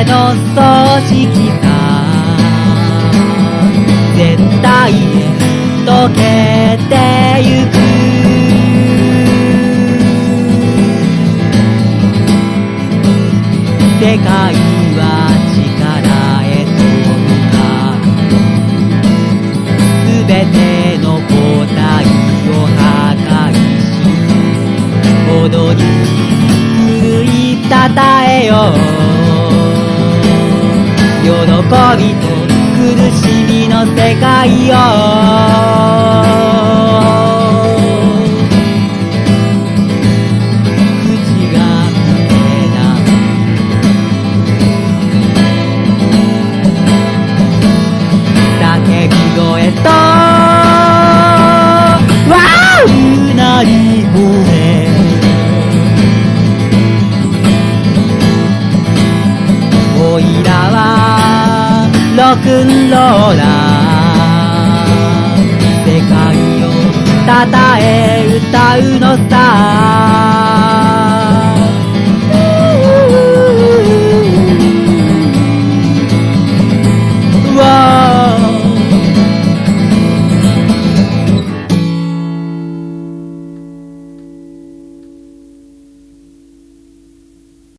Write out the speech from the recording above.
の葬式さ絶対へ溶けてゆく世界は力へと向かうすべての個体を破壊し踊り奮いたたえよ喜びと苦しみの世界よ口が見えない叫び声とうなり声おいらはロックンローラー世界をたたえ歌うのさ